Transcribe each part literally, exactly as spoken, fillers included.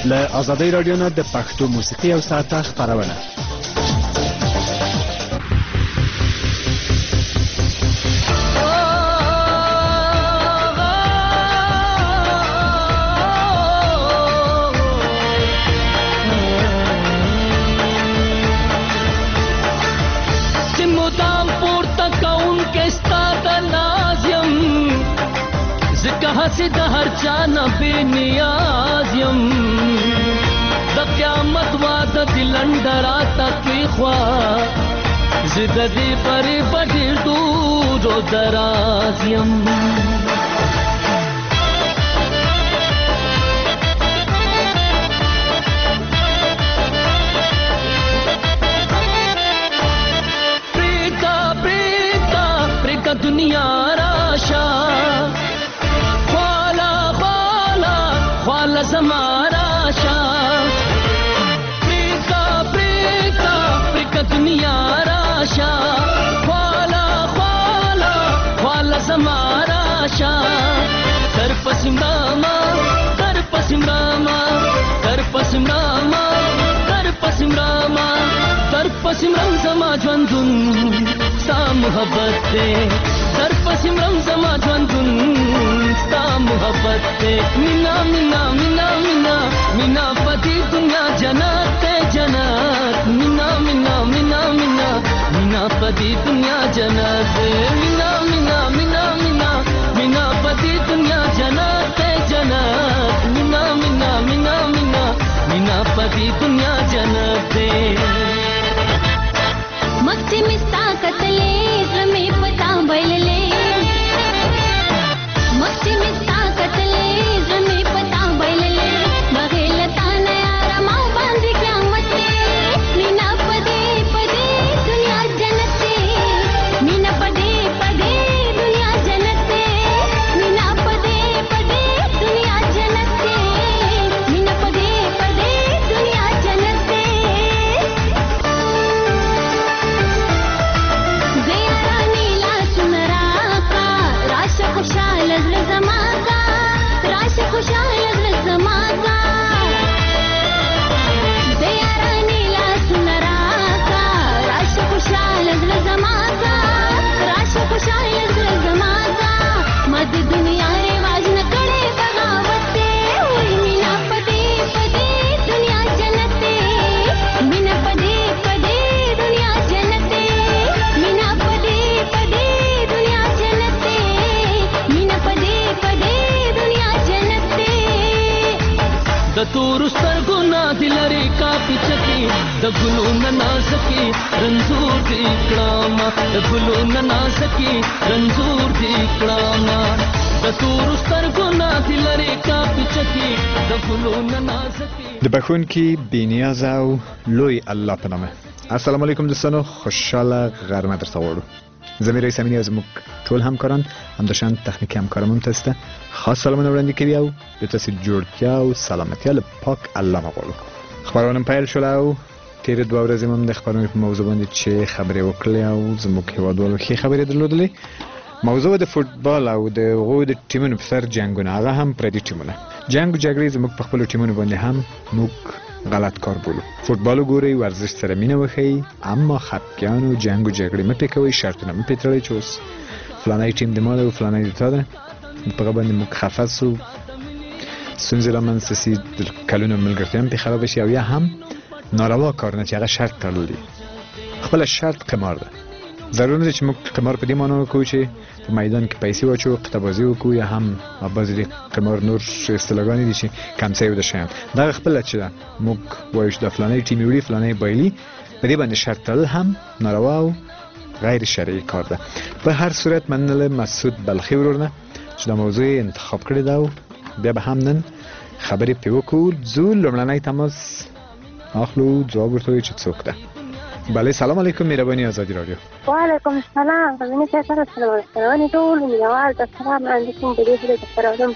له آزادۍ رادیو نه د پښتو موسیقي او ساعته خپرونه. से द हर चाना बेनियाज यम द क़यामत वाद दिलंडरा तक ख्वा ज़िददी पर बड़ी दूर व दराज यम प्रीता प्रीता प्रीता दुनिया राशा ज़माना शाह प्रीता प्रीता प्रीता दुनिया राशा ख्वाला ख्वाला ख्वाला ज़माना शाह कर पसिमरामा कर पसिमरामा कर पसिमरामा कर पसिमरामा कर पसिमरम ज़मा ज़वंदुन सा मोहब्बत कर पसिमरम ज़मा ज़वंदुन सा मोहब्बत मीना मीना मीना मीना मीना पति दुनिया जन्नत जन्नत मीना मीना मीना मीना मीना पति दुनिया जन्नत मीना मीना मीना मीना मीना पति दुनिया जन्नत जन्नत मीना मीना मीना मीना मीना पति दुनिया जन्नत मक्ति मिस्ता कतले रमे पता बैलले मक्ति मिस्ता कतले रमे पता बैलले बगेल ताना यारा मां बांध क्या मते मीना पदे पदे दुनिया जन्नते मीना पदे पदे दुनिया जन्नते मीना पदे पदे दुनिया जन्नते मीना पदे पदे दुनिया जन्नते ज़ियारा नीला सुनरा का राश खुशाल ज़मा का राश खुशाल ज़मा का ज़ियारा नीला सुनरा का राश खुशाल ज़मा का राश खुशाल ज़मा का मद दुनिया रिवाज न करे बगावते हुई मीना पदे पदे दुनिया जन्नते मीना पदे पदे दुनिया जन्नते मीना पदे पदे दुनिया जन्नते मीना पदे पदे दुनिया जन्नते द तूर स्तरगुना दिलरे का पिचकी द गुलू ना सकी रंजूर दी क्लामा द गुलू ना सकी रंजूर दी क्लामा द तूर स्तरगुना दिलरे का पिचकी द गुलू ना सकी د بخونکي بینیاز او لوی الله په نامه. السلام علیکم دوستانو، خوشحاله غرمه درته غواړو. زمیر رئیس امینی از موږ ټول همکاران همداشان تخنیکی همکارمون تاسو ته خاص سلامونه وړاندې کوي او د تاسو جوړتیا او سلامتیا له پاک الله غواړو. خبرونه پیل شول او تیر دوه ورځې هم د خبرونو په موضوع باندې چې خبرې وکړې او زموږ هیوادوالو ښې خبرې درلودلې. موضوع د فوتبال او د هغو د ټیمونو په سر جنګونه، هغه هم پردي ټیمونه. جنګ او جګړې زموږ په خپلو ټیمونو باندې هم موږ غلط کار بولو. فوتبال وګورئ، ورزش سره مینه وښیئ، اما خپګان او جنګ او جګړې مه پرې کوئ، شرطونه مه پرې تړئ چې اوس فلانی ټیم د ما ده او فلانی د تا ده. په هغه باندې موږ خفه سو، ستونزې رامنځته سي، د کلونو ملګرتیا هم پرې خرابه شي او یا هم ناروا کارونه چې هغه شرط تړل دي. خپله شرط قمار ده. ضرور نه ده چې موږ قمار په دې معنا وکړو چې په میدان کې پیسې واچو، قطعه‌بازي وکړو یا هم بعضې د قمار نور اصطلاحګانې دي چې کمڅۍ د شیان. دغه خپله چې ده موږ وایو چې د فلانی ټیم یې وړي، فلانی بایلي، په دې باندې شرط تړل هم ناروا او غیر شرعي کار ده. په هر صورت مننه له مسعود بلخي ورور نه چې دا موضوع یې انتخاب کړې ده او بیا به هم نن خبرې پرې وکړو. ځو لومړنی تماس اخلو، ځواب ورته وایو چې څوک ده. بله، سلام علیکم، مهرباني آزادي رادیو. وعلیکم السلام. غزني سره سلام سلام ټول مینوال د سلام علیکم د دې د خبرونو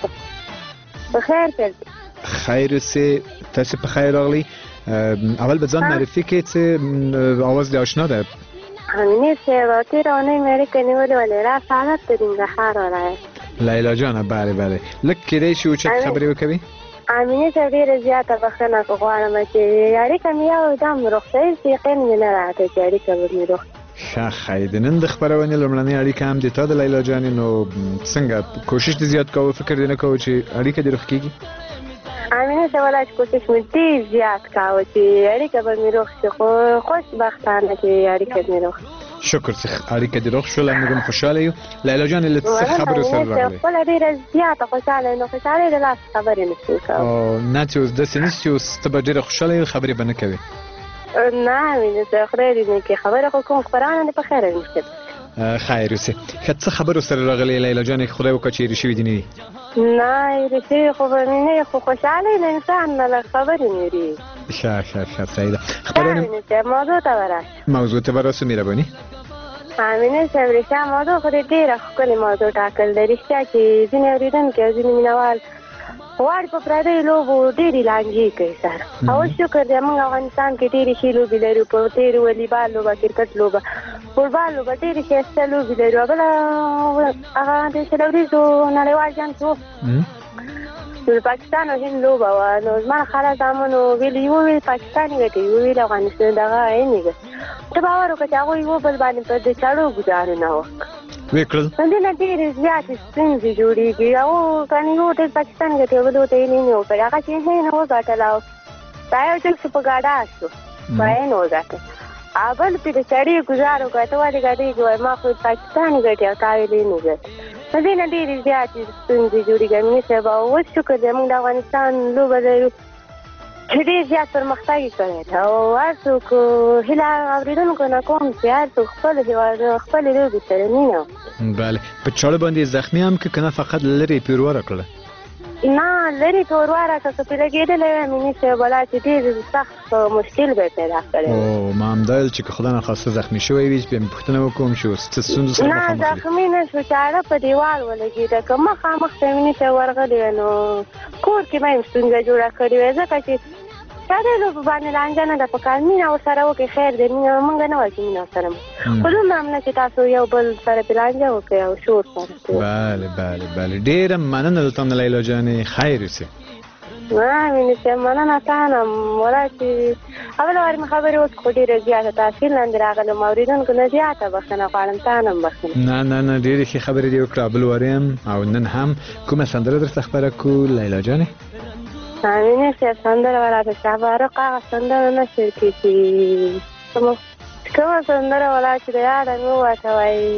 په خیر کې. خیر سه تاسو په خیر راغلی. اول به ځان معرفي کړئ چې اواز دې آشنا ده. همینه سه وقتی رانه مری کنی ولی ولی را سعادت دین غخار ولایت. لیلا جان، بله بله. لکه کدی شو چه خبری وکوي؟ امینه ته ډېره زیاته بخښنه غواړم چې اړیکه مې یو دم روغتیایي یقین مې نه راته چې اړیکه به مې روغ ښه ښه د نن د خپرونې لومړنۍ اړیکه هم د تا د لیلا جانې نو څنګه کوشش دې زیات کوو فکر دې نه کوو چې اړیکه دې روغ کېږي امینه ته ولا چې کوشش مې ډېر زیات کاوه چې اړیکه به مې روغ شي خو خوشبختانه چې اړیکه مې روغ شکر چې اړیکه دې روغ شوله موږ هم خوشحاله یو لیلا جانې له څه خبرو سره راغلې خپله ډېره زیاته خوشحاله یم نو خوشحالۍ د لاس خبرې نه شو کولی او نه چې اوس داسې نشي چې اوس ته به ډېره خوشحاله یې خبرې به نه کوې نه مینه ته خدای دې نه کړي خبره خو کوم خپرونه دې په خیره وشي خیر اوسې ښه څه خبرو سره راغلې لیلا جانې خدای وکړه چې هېرې شوي دي نه دي نه هېرې شوي خو به مې نه خو خوشحالۍ د انسان نه لږ خبرې مې هېرېږي ښه ښه ښه صحیح ده خبرونه موضوع ته به راشو موضوع ته به راسو مهرباني امینه صاحب رښتیا موضوع خو دې ډېره ښکلې موضوع ټاکل ده رښتیا چې ځینې اورېدونکي او ځینې مینهوال غواړي په پردیو لوبو ډېرې لانجې کوي سره او شکر دی موږ افغانستان کې ډېرې ښې لوبې لرو په تېر والیبال لوبه کرکټ لوبه فوټبال لوبه ډېرې ښایسته لوبې لرو بله هغه د شل ورځو نړیوال جام چې و د پاکستان او هند لوبه وه نو زما خاله زامنو ویل یو ویل پاکستان یې ګټي یو ویل افغانستان دغه هند یې ګټي ته باور وکړه چې هغوی یو بل باندې په د چاړو ګزارونه وکړه ویې کړل دې نه ډېرې زیاتې ستونزې جوړېږي او کنې یو ټول پاکستان ګټي او بل ورته یې نه وکړي هغه چې هند وګټله او دا یو ټول چې په ګاډه شو په هند وګټه او بل پرې د چړې ګزار وکړه ته ولې ګټېږي وایي ما خو پاکستان ګټي او تا ویلې نه ګټي نو دې نه ډېرې زیاتې ستونزې جوړېږي امینه صاحب او اوس شکر دی موږ د افغانستان لوبه لرو چې ډېر زیات پرمختګ یې کړی دی او هر څوک هیله اورېدونکو نه کوم چې هر څوک خپل هېواد خپلې لوبې سره مینه بله په چاړه باندې زخمي هم که که نه فقط لرې یې پیرواره کړله نه لرې تورواره که که پرې لګېدلی وی امینه صاحب ولا چې ډېر سخت مشکل به یې پیدا کړی او ما هم دا ویل چې که خدای ناخواسته زخمي شوی وي بیا مې پوښتنه وکړم چې اوس څه ستونزو سره نه مخامخ یې زخمي نه شو چاړه په دیوال ولګېده که مخامخ ته امینه صاحب ورغلی وی نو کور کې به یې ستونزه جوړه کړې وی ځکه چې دا دې لوبو باندې لانجه نه ده پکار مینه ورسره وکړئ خیر دی مینه مونږ نه وایو چې مینه ورسره خو دومره هم نه چې تاسو یو بل سره پرې لانجه وکړئ او شور سره بله بله بله ډېره مننه له تا نه لیلا جانې خیر اوسې نه مینه صاحب مننه تا نه ولا چې اوله وارې مې خبرې وکړې خو ډېره زیاته تاثیر لاندې راغلم اورېدونکو نه زیاته بښنه غواړم تا نه هم بښنه نه نه نه ډېرې ښې خبرې دې وکړه بل وارې هم او نن هم کومه سندره درته خپره کړو لیلا جانې امینه صاحب سندره ولاته شهبارق هغه سندره نه شعر کې چې کومه سندره ولا چې د یاده مې ووته وایي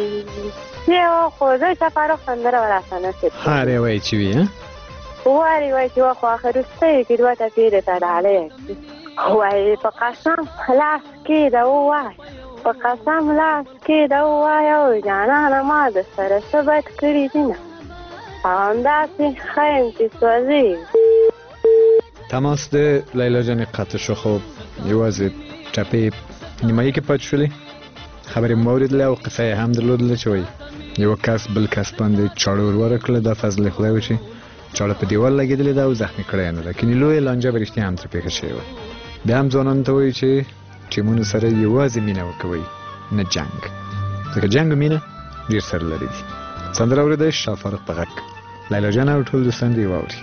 یو خو زه شهبارق سندره ولاته نه شعر هر یو وایي چې وي وایي وایي چې وخو آخر وروستیو کې دوه ټپې درته ډالۍ وایي په قسم لاس کېده ووایه په قسم لاس کېده ووایه او جانانه ما د سره څه بد کړي دینه او همداسې ښه یم چې سوځېږي تماس د لیلا جانې قطع شو خو یوازې ټپې نیمایي کې پاتې شولې خبرې مو واورېدلې او قصه یې هم درلودله چې وایي یوه کس بل کس باندې چاړه ور وره کړله دا فضل خدای و چې چاړه په دیوال لګېدلې ده او زخمي کړی یې نه ده کنې لویه لانجه به رښتیا هم ترې پېښه شوې وه بیا هم ځوانانو ته وایي چې ټیمونو سره یوازې مینه وکوئ نه جنګ ځکه جنګ او مینه ډېر سره لري دي سندره اورېدئ شاه فارق په غږ لیلا جان او ټول دوستان دې واوري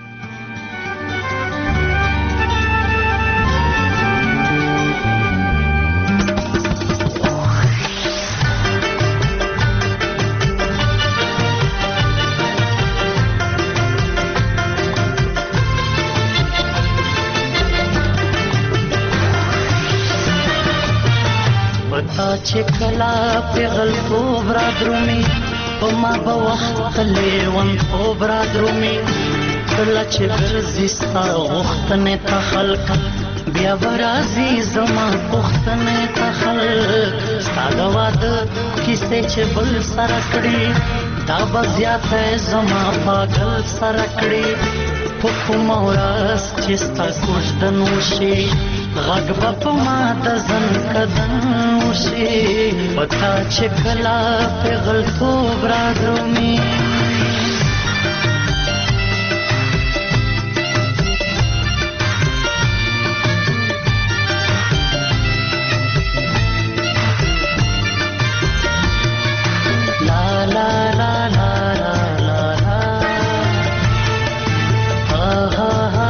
چې کلا پیغل خوب را درومي په ما به وخت لیون خوب را درومي کله چې ګرځي ستا غوښتنې ته خلک بیا به راځي زما پوښتنې ته خلک ستا د واده کیسې چې بل سره کړي دا به زیاته زما پاگل سره کړي په کومه ورځ چې ستا کوژدن وشي غږ به په ما د زن کدن وشي پتا چې کله پیغلتوب را درومي لا لا لا لا لا لا ها ها ها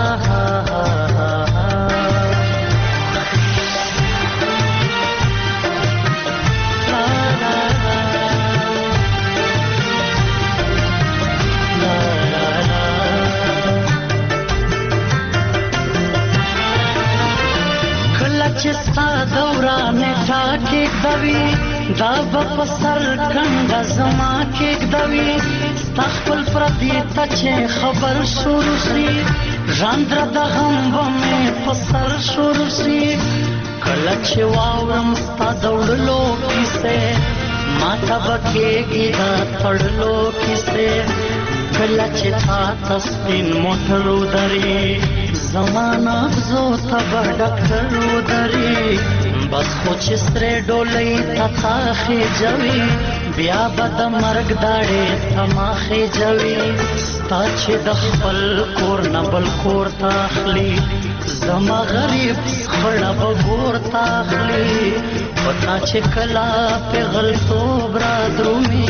کېږدوي دا به په سر کنډه زما کېږدوي ستا خپل پردي ته چې خبر شروع شي ژاندره د غم به مې په سر شروع شي کله چې واورم ستا د وړلو کیسې ما ته به کېږي دا تړلو کیسې کله چې تا ته سپین موټر ودرې زما نغزو ته به ډاکټر ودرې بس خو چې سرې ډولۍ ته تا خېجوي بیا به د مرګ داړې ته ما خېجوي ستا چې د خپل کور نه بل کور ته اخلي زما غریب خړه به ګور ته اخلي په تا چې کله پېغلتوب را درومي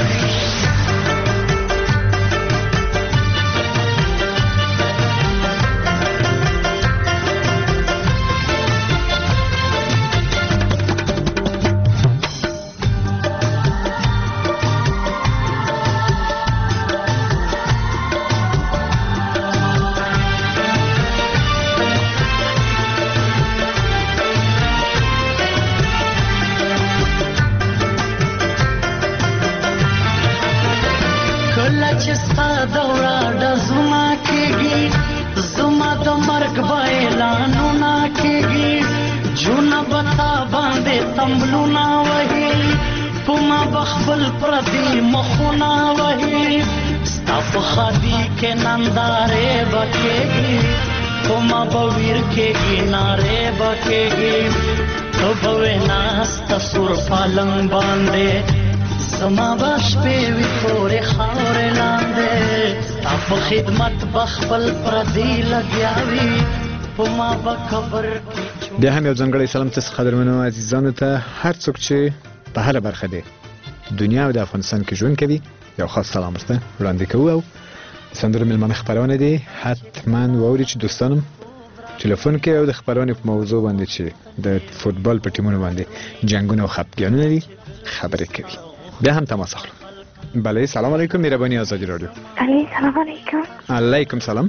ننداره بکیگی تو ما بویر کېږي ناره بکیگی تو بوی ناستا سور پالنګ باندې زما بشپې وي تورې خاورې لاندې ستا په خدمت بخپل پردي لګیا وي په ما به قبر کې بیا هم یو ځانګړی سلام تاسو قدرمنو عزیزانو ته هر څوک چې په هره برخه دی دنیا او د افغانستان کې ژوند کوي یو خاص سلام ورته وړاندې کوو او سندرو ملمانه خبرونه دي حتما واوري چې دوستانم ټلیفون کې او د خبرونه په موضوع باندې چې د فوتبال په ټیمونو باندې جنگونه او خپګانونه دي خبرې کوي بیا هم تماس اخلو بله سلام علیکم مهرباني آزادی رادیو بله سلام علیکم علیکم سلام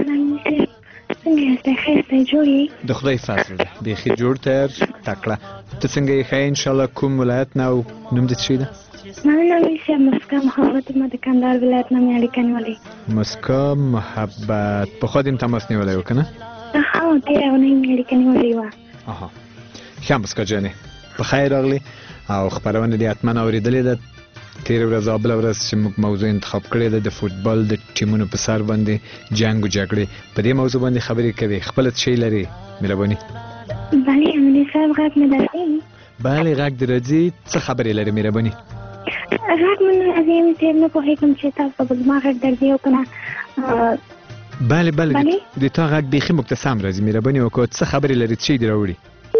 څنګه یاست خیر ته جوړی د خدای فضل ده بیخي جوړ تر تکړه ته څنګه یې ښه ان شاء الله کوم ولایت نه او نوم دې څه ده مننه میشه مسکا محبت ما د کندهار ولایت نه مې اړیکه نیولې مسکا محبت په خو دې تماس نیولې وکنه ها ډیره ونه مې اړیکه نیولې و اها ښه مسکا جانې په خیر راغلی او خبرونه دې اتمنه اوریدلې ده تیر ورځ او بل ورځ چې موږ موضوع انتخاب کړې ده د فوتبال د ټیمونو په سر باندې جنگ او جګړې په دې موضوع باندې خبرې کوي خپل څه لري مهرباني بله امني صاحب غږ مې درځي بله غږ درځي څه خبرې لري مهرباني غږ مې عظیم صاحب نه پوهېږم چې تاسو په زما غږ درځي او که نه بله بله د تا غږ بیخي موږ ته سم راځي مهرباني وکړه څه خبرې لري څه دې راوړي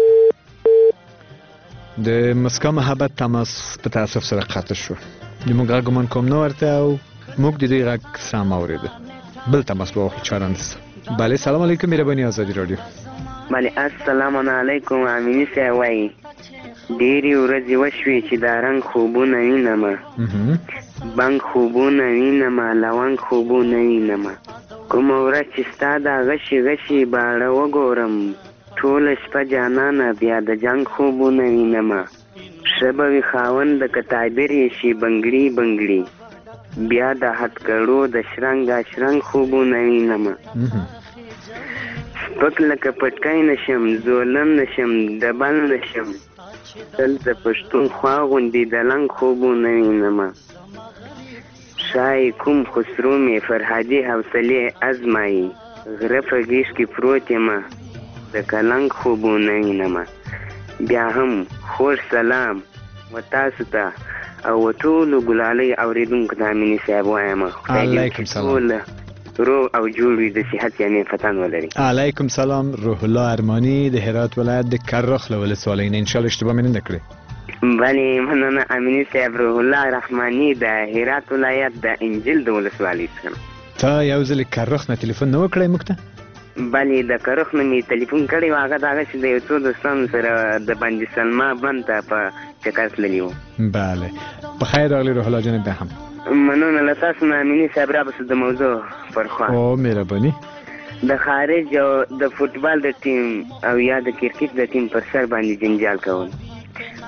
د مسکا محبت تماس په تاسف سره قطع شو د موږ غږ ګمان کوم نه ورته او موږ د دې غږ سم اورېده بل تماس به واخلو چاره نشته بله سلام علیکم مهرباني آزادي رادیو بله السلام علیکم امیني صاحب وایي ډېرې ورځې وشوې چې دا رنګ خوبونه وینمه بنګ خوبونه وینمه لونګ خوبونه وینمه کومه ورځ چې ستا دا غشي غشي باړه وګورم ټوله شپه جانانه بیا د جنګ خوبونه وینمه ښه به وي خاوند د که تعبیر یې شي بنګړي بنګړي بیا د هتکړو د شرنګا شرنګ خوبونه وینمه سپک لکه پټکی نشم زولن نشم ډبل نشم تل د پښتون خوا غوندې د لنګ خوبونه وینمه شاید کوم خسرو مې فرهادي حوصلې ازمایي غره په غیږ کې پروت یمه د کلنګ خوبونه وینمه بیا هم خوږ سلام و تاسو ته او ټولو ګلالۍ اورېدونکو ته امیني صاحب وایم علیکم سلام روغ او جوړ وي د صحت یعنې فتن ولري علیکم سلام روح الله ارمانی د هرات ولایت د کرخ له ولسوالۍ نه انشاءالله اشتباه مې نه کړې بلې مننه امیني صاحب روح الله رحماني د هرات ولایت د انجیل د ولسوالۍ څخه تا یو ځل کرخ نه تلیفون نه وکړی موږ ته بلې د کرخ نه مې تلیفون کړی و هغه د هغه چې د یو څو دوستانو سره د بندي سلما بند ته په چکر تللي وو بله په خیر راغلی روح الله جانب بیا هم مننه له تاسو نه امیني صاحب رابسو د موضوع پر خوا او مهرباني د خارج او د فوتبال د ټیم او یا د کرکټ د ټیم پر سر باندې جنجال کول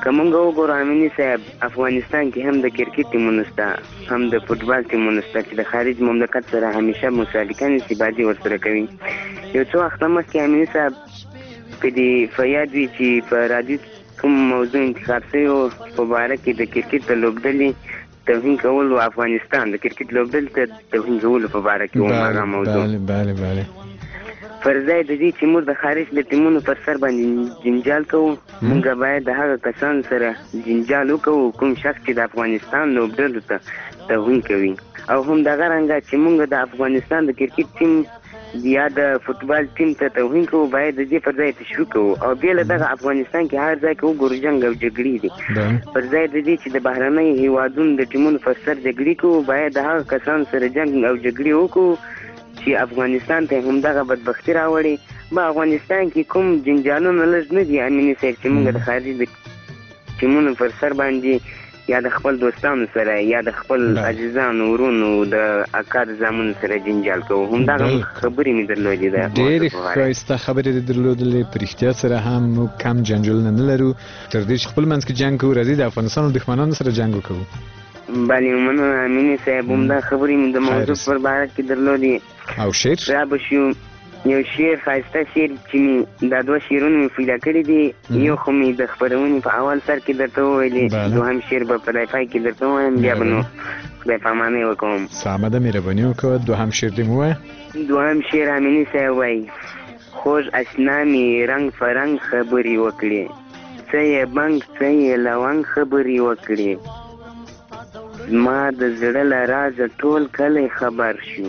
که موږ وګورو امیني صاحب افغانستان کې هم د کرکټ ټیمونه شته هم د فوټبال ټیمونه شته چې د خارج مملکت سره همیشه مسابقه نسبادي ورسره کوي. یو څو وخته مخکې امیني صاحب په دې فیاد وي چې په راډیو کوم موضوع انتخاب شوی و په باره کې د کرکټ د لوبډلې توهین کول و افغانستان د کرکټ لوبډلې ته توهین کولو په باره کې و هغه موضوع. بله بله بله پر ځای د دې چې موږ د خارج د ټیمونو پر سر باندې جنجال کوو موږ باید د هغه کسانو سره جنجال وکړو کوم شخص چې د افغانستان لوبډلو ته توهین کوي او هم دغه رنګه چې موږ د افغانستان د کرکټ ټیم یا د فوټبال ټیم ته توهین کوو باید د دې پر ځای تشویق کوو او بیا له دغه افغانستان کې هر ځای کې وګورو جنګ او جګړې دي پر ځای د دې چې د بهرنیو هیوادونو د ټیمونو پر سر جګړې کوو باید د هغه کسانو سره جنګ او جګړې وکړو چې افغانستان ته هم دغه بدبختي راوړي. په افغانستان کې کوم جنجالونه لږ نه دي امیني صاحب چې موږ د خارج د ټیمونو پر سر باندې یا د خپل دوستانو سره یا د خپل عزیزانو ورونو د اکا د زامنو سره جنجال کوو. همدغه خبرې مې درلودې ده ډېرې ښایسته خبرې دې درلودلې په رښتیا سره هم موږ کم جنجالونه نه لرو تر دې چې خپل منځ کې جنګ کوو راځي د افغانستان او دښمنانو سره جنګ وکړو. بله مننه امیني صاحب همدا خبرې مې د موضوع پر باره کې درلودې. او شعر را به شو یو شعر ښایسته شعر چې مې دا دوه شعرونه مې پیدا کړي دي یو خو مې د خپرونې په اول سر کې درته وویلې دوهم شعر به په دی پای کې درته ووایم بیا به نو خدای پاماني وکړم. سمه ده مهرباني وکړه دوهم شعر دې مو ووایه. دوهم شعر امیني صاحب وایي خوږ اشنا مې رنګ فرنګ خبرې وکړې څه یې بنګ څه یې لونګ خبرې وکړې زما د زړه له رازه ټول کلی خبر شو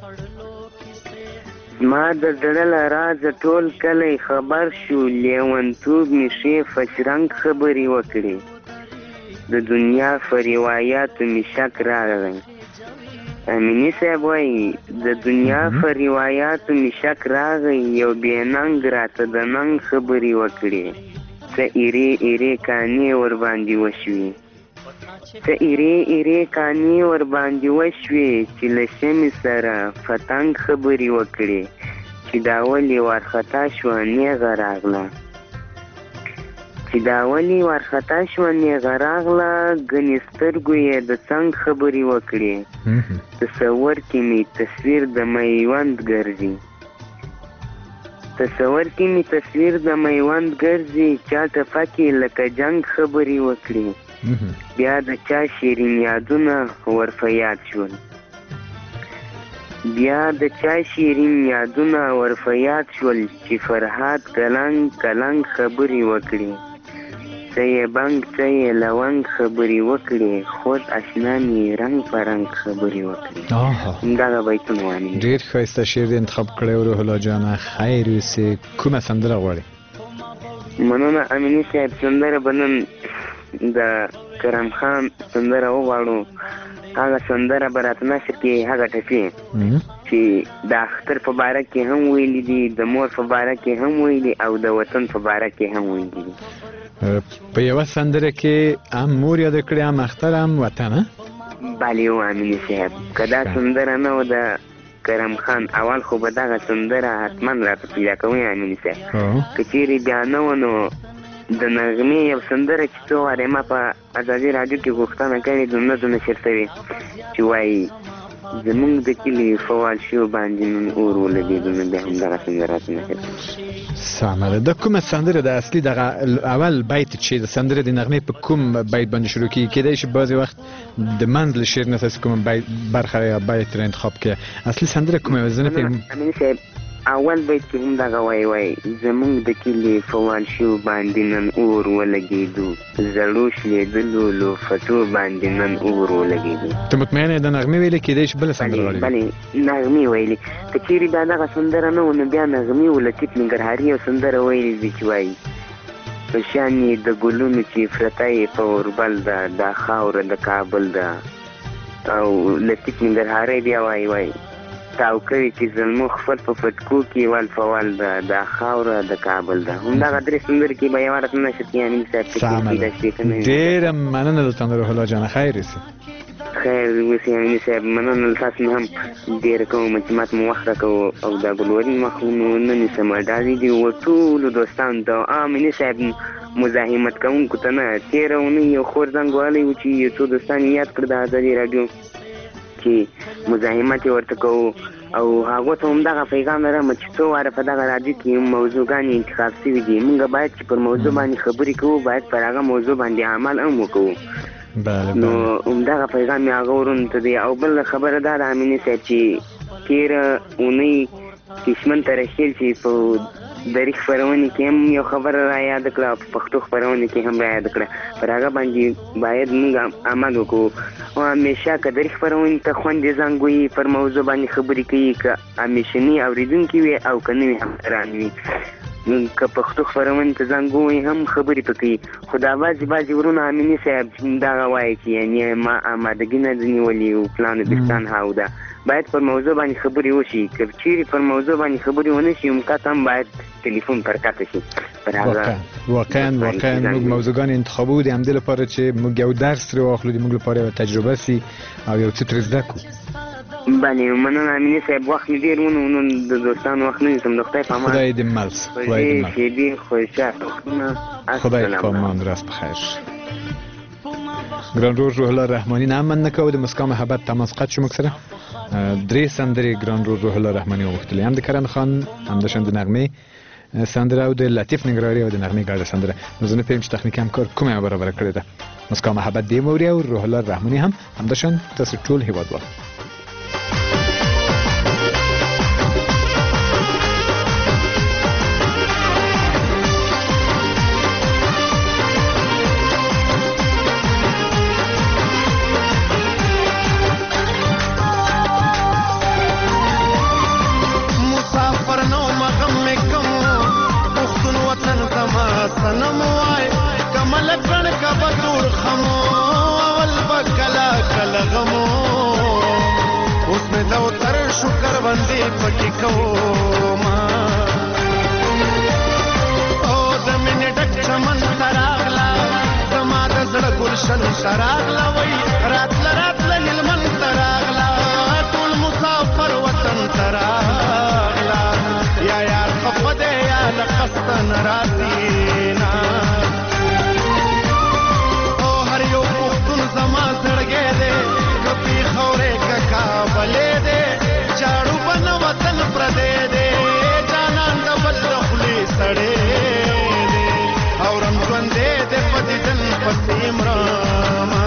زما د زړه له رازه ټول کلی خبر شو لیونتوب مې ښې فشرنګ خبرې وکړې د دنیا په روایاتو مې شک راغی. امیني صاحب وایي د دنیا په روایاتو مې شک راغی یو بې ننګ راته د ننګ خبرې وکړې څه ایرې ایرې کانې ورباندې وشوې ته ایرې ایرې کانې ورباندې وشوې چې له شمې سره فتنګ خبرې وکړې چې دا ولې وارخطا شوه نیغه راغله چې دا ولې وارخطا شوه نیغه راغله ګنې سترګو یې د څنګ خبرې وکړې تصور کې مې تصویر د میوند ګرځي تصور کې مې تصویر د میوند ګرځي چا ټپکې لکه جنګ خبرې وکړې بیا د چا شیرین یادونه ورفه یاد شول بیا د چا شیرین یادونه ورفه یاد شول چې فرهاد کلنګ کلنګ خبرې وکړې څه یې بنګ څه یې لونګ خبرې وکړې خود اشنا مې رنګ په رنګ خبرې وکړې. همدغه بیتونه وانې ډېر ښایسته شعر دې انتخاب کړی و روح الله جانه خیر اوسې کومه سندره غواړې؟ مننه امیني صاحب سندره به نن د کرم خان سندره وغواړو هغه سندره به راته نشر کې هغه ټپې چې د اختر په باره کې هم ویلي دي د مور په باره کې هم ویلي او د وطن په باره کې هم ویلي دي. په یوه سندره کې هم مور یاده کړې هم اختر هم وطن. بلې و امیني صاحب که دا سندره نه و د کرم خان اول خو به دغه سندره حتما راته پیدا کوئ امیني صاحب که چیرې بیا نه و نو د نغمې یو سندره چې څو وارې ما په ازادي راډیو کې غوښتنه کړې د نه د نشر شوې چې وایي زمونږ د کلي فوال شو باندې نن اور ولګېدو نو بیا همدغه سندره راته نشر سمه ده. د کومه سندره د اصلي دغه اول بیت چې د سندرې د نغمې په کوم بیت باندې شروع کېږي کېدای شي بعضې وخت د منځ له شعر نه تاسې کومه برخه یا بیت را انتخاب کړې اصلي سندره کومه وه؟ زه نه پوهېږم. اول بیت کې هم دغه وایي وایي زمونږ د کلي فوال شو باندې نن اور ولګېدو زړو شلېدلو لوفتو باندې نن اور ولګېدو. ته مطمئنه د نغمې ویلې کېدای شي بله سندره غواړې؟ بلې نغمې ویلې که چیرې بیا دغه سندره نه و نو بیا نغمې و لطیف ننګرهاري یو سندره ویلې دي چې وایي په شان یې د ګلونو چې فرته یې په اوربل ده دا خاوره د کابل ده او لطیف ننګرهاري بیا وایي وایي تاو کوي چې زلمو خپل په پټکو کې ول فوال ده دا خاوره د کابل ده. همدغه درې سندرې کې به یوه راته نشر کې امیني صاحب ډېره مننه درته روح الله جانه خیر اوسې. خیر اوسې امیني صاحب مننه له تاسو نه هم ډېره کوم چې ماته مو وخت راکوو او دا ګلورین مخونو نه نیسم ډالې دي و ټولو دوستانو ته امیني صاحب مزاحمت کوونکو ته نه. تېره اونۍ یو خور زنګ وهلی و چې یو څو دوستان یې یاد کړ د ازادي راډیو چې مزاحمت یې ورته کوو او هغو ته همدغه پیغام لرم چې څو واره په دغه راډیو کې موضوعګانې انتخاب شوي دي. موږ باید چې پر موضوع باندې خبرې کوو باید پر هغه موضوع باندې عمل هم وکړو. نو همدغه پیغام یې هغه ورونو ته دی. او بل خبره دا ده امیني صاحب چې تېره اونۍ کشمن ته رخیل چې په دریغ خپرونې کې هم یو خبره را یاد کړه او په پښتو خپرونې کې هم را یاد کړه. پر هغه باندې باید موږ عمل وکړو او همیشه که دریغ خپرونې ته خوندې زنګ وي پر موضوع باندې خبرې کوي که همیشني اورېدونکي وي او که نه وي همکاران وي. که پښتو خپرونې ته زنګ ووایي هم خبرې په کوي. خو دا بعضې بعضې ورونه امیني صاحب دغه وایي چې یعنې ما امادګي نه ده نیولې او پلان بستان هاو ده. باید پر موضوع باندې خبرې وشي. که چیرې پر موضوع باندې خبرې ونه شي ممکن هم باید تلیفون پر کاته شي. واقعا واقعا واقعا موږ موضوعګان انتخابو د همدې لپاره چې موږ یو درس ترې واخلو د موږ لپاره یوه تجربه سي او یو څه ترې زده کړو. بله مننه امیني صاحب. وخت مې ډېر ونو نو د دوستانو وخت نه نیسم. د خدای په امان. خدای دې مل شه. خدای دې مل شیبې خوشحاله وختونه. خدای په امان. راست بخیر. ګران رور روح الله رحماني نه هم مننه کوو د مسکا محبت تماس قطع شو موږ سره. درې سندرې ګران رور روح الله رحماني وغوښتلې، هم د کرن خان همداشان د نغمې سندره او د لطیف نګراري او د نغمې ګډه سندره. نو زه نه پوهېږم چې تخنیکي همکار کومه برابره کړې ده. مسکا محبت دې موري او روح الله رحماني هم همداشان تاسو ټول هیوادوال. سنم وای کمل کړه کبا دور خمو اول بکلا کلا غمو اوس مې دا تر شکر باندې پټی کو ما او د مینې ډک چمن تراغلا زما د زړه ګلشن شراغلا وای رات رات لهلمن تراغلا ټول مسافر وطن تراغلا یا یار خفده یا لقصتن راتی زما زړګې دې کپی خورې ککا بلې دې چاړو بن وطن پردې دې جانان د بل خلی سړې دې او رم ژوندې دې پدې دن پسیم راما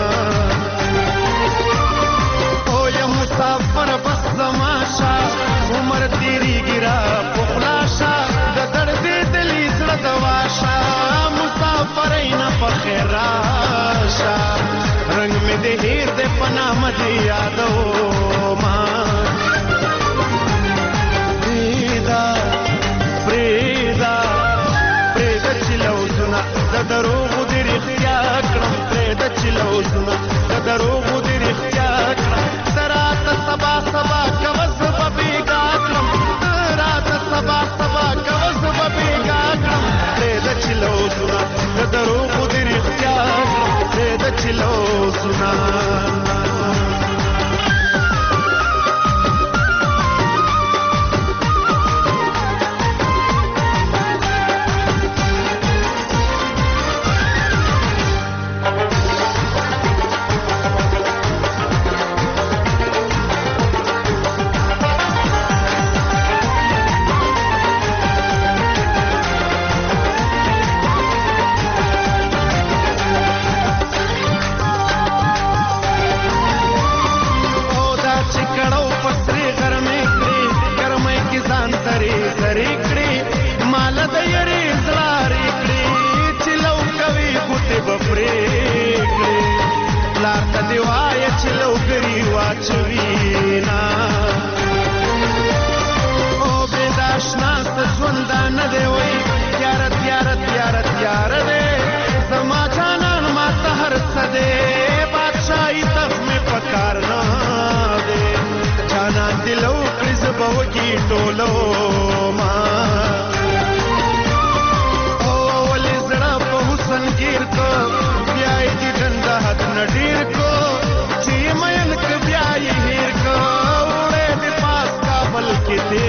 او یا مسافر بس زما شا عمر تیری ګرا پخلاشا د درد دلی زړه دواشا مسافر اینا پخراشا رنگ میں دے ہیر دے پنا مجھے یادو ماں پریدا پریدا پریدا چلو سنا دروغ دیر اختیار کرم پریدا چلو سنا دروغ دیر اختیار کرم سرات سبا سبا کوز ببیگا کرم سرات سبا سبا کوز ببیگا کرم پریدا چلو سنا دروغ دیر اختیار کرم پریدا چلو سنا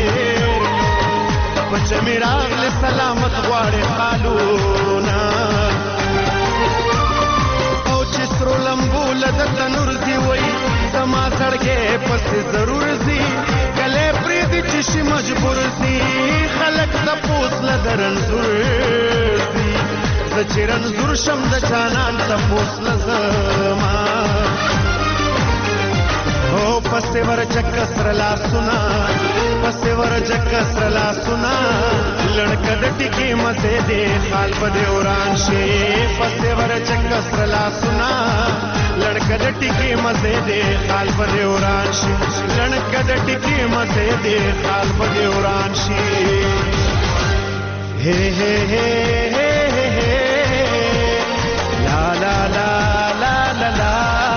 سلامت غواړي خالونا لمبو لد تنور دی وای زما سړکې پس ضرور زی کله پرې دې چې شي مجبور زی خلک د پوس لدرنزور زی د چرنزور شم د جانان د پوس لزما او پسې ور چکسر لا سنا پسې ور چکسر لا سنا لړک د ټکی مزه دې خال په وران شي پسې ور چکسر لا سنا لړک د ټکی مزه دې خال په وران شي لړک د ټکی مزه دې خال په وران شي هه هه هه هه لا لا لا لا لا لا